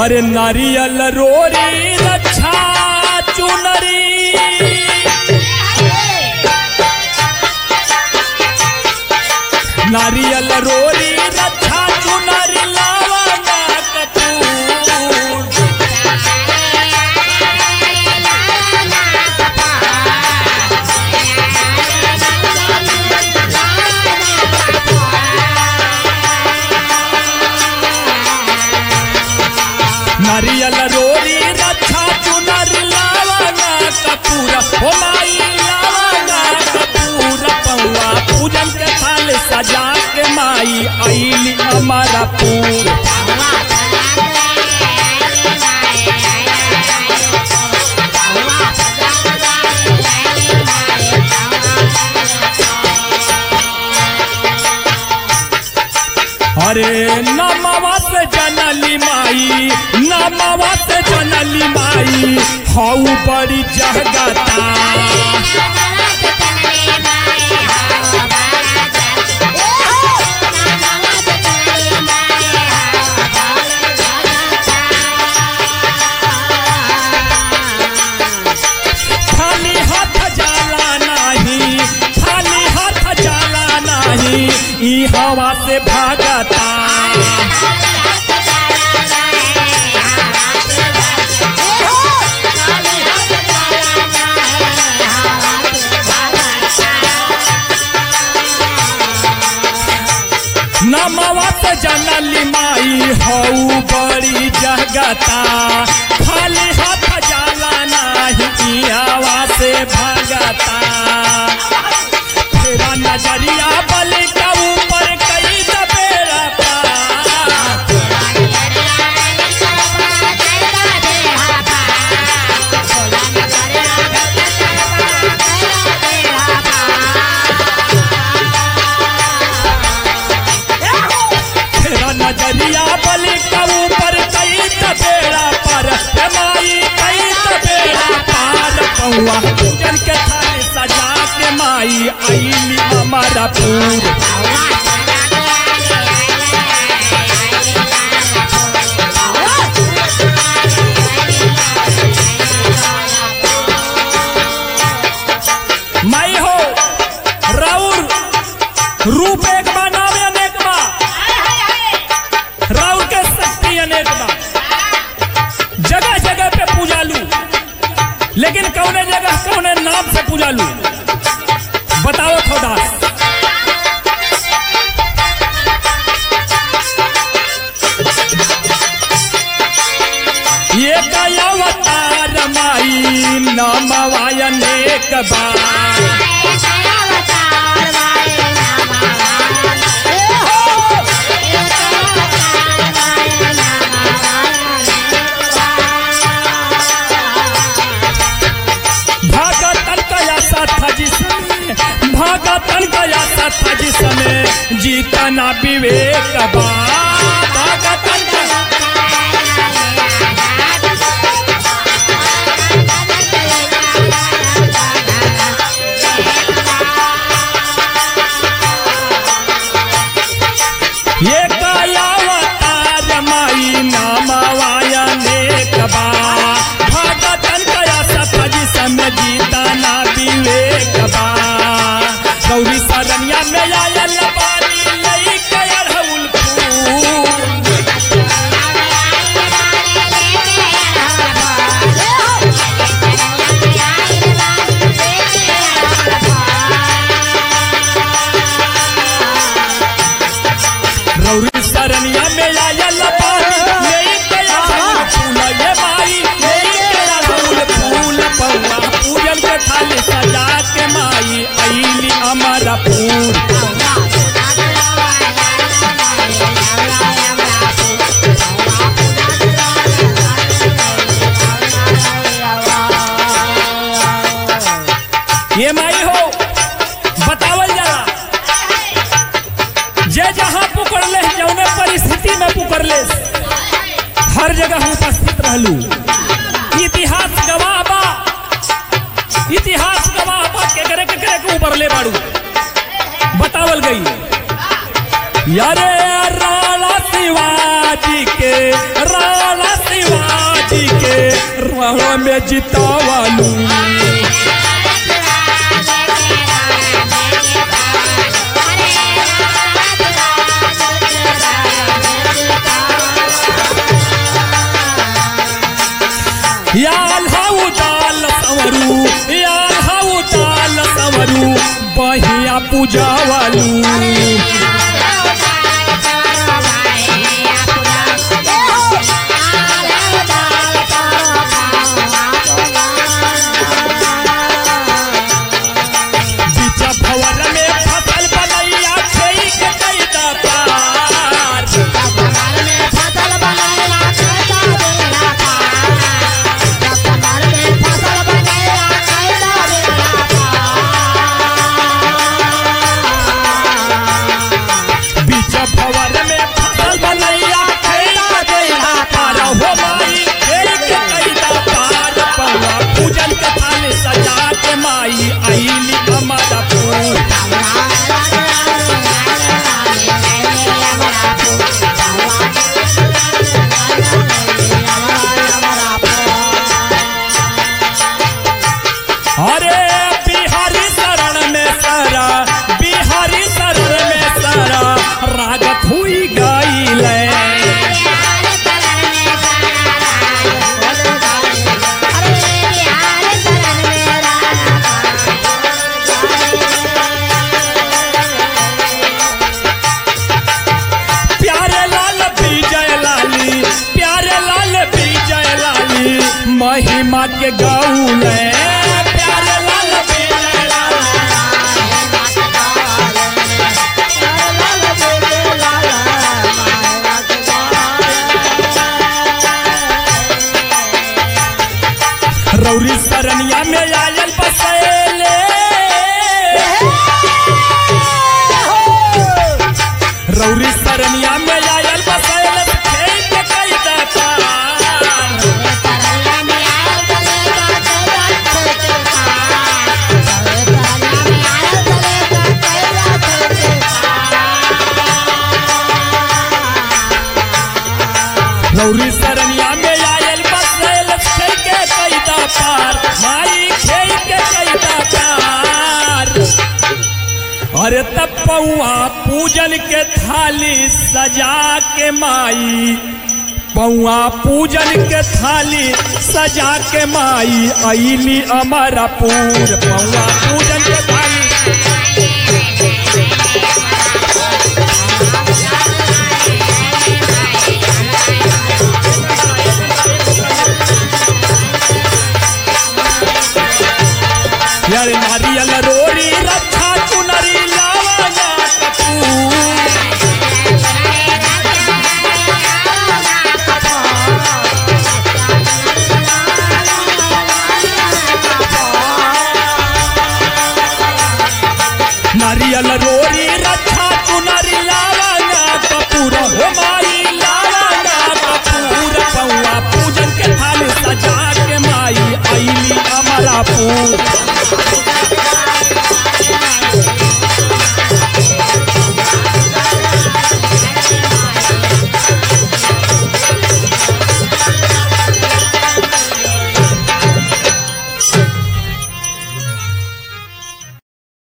अरे नारियल रोरी रक्षा चुनरी नारियल रोरी रक्षा चुनरी लावना कपूर नारियल रोरी रक्षा चुनरी लावना कपूर हो माई लावना कपूर पौआ पूजन के थाल सजा के माई आईली हमारा पूर अरे नमवा से जनली माई नमवा से जनली माई हाउ बड़ी जगता खाली हाथ जाला नहीं खाली हाथ जाला नहीं ई हवा से भागता नमवत जनली माई हऊ बड़ी जगता खाली हाथ जाला नहीं हवा से भागता तेरा नजरिया बल का ऊपर कई दबेरा नजरिया बल का ऊपर कई तबेड़ा पर माई कई तबेड़ा पार पौआ पूजन के थाल सजा के माई आईली हमारा पूर माई हो राउर रूप एक नाम अनेक बा राउर के शक्ति अनेक बा जगह जगह पे पूजा लू लेकिन कौने जगह कौने नाम से पूजा लू बताओ खोदास ये कया अवतार माई नामवा अनेक बा भगतन गया सत्ता जिसमें जीतना विवेक बा भगतन ये कया अवतार माई नामवा अनेक बा भगतन गया सत्ता जिसमें जीतना विवेक बा गौरी सरनिया में आयल पानी लई के अड़हुल फूल गौरी सरनिया में आयल पानी लई के अड़हुल फूल ये माई लई के अड़हुल फूल पौआ पूजन के थाल सजा के माई आईली हमारा पूर ये माई हो बतावल जाला जे जहां पुकर ले जौने परिस्थिति में पुकर ले हर जगह उपस्थित रहलू इतिहास गवाह बा इतिहास गवाह बा केकरे केकरे के ऊपर ले बाड़ू बतावल गई यारे राणा शिवाजी के राणा शिवाजी रणों में जितावालू। याल हाउ दाल संवरू, याल हाउ दाल संवरू, बहिया पूजावालू। अरे बिहारी शरण में सारा, बिहारी शरण में सारा रागत हुई गाइल। प्यारे लाल विजय लाली, प्यारे लाल विजय लाली महिमा के गाउल। रौरी सरनिया में आयल बसैले, रौरी सरनिया में आयल बसैले खेत कई दाता। रौरी सरनिया में आयल बसैले खेत कई पार, माई खेई के कैदा पार। अरे तब पौआ पूजन के थाली सजा के माई, पौआ पूजन के थाली सजा के माई अइली अमरपुर। पौआ पूजन के थाली